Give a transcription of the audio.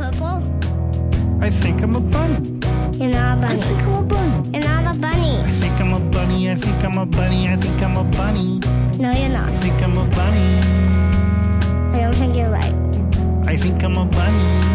purple? I think I'm a bunny. You're not a bunny. I think I'm a bunny. You're not a bunny. I think I'm a bunny. I think I'm a bunny. I think I'm a bunny. No, you're not. I think I'm a bunny. I don't think you're right. I think I'm a bunny.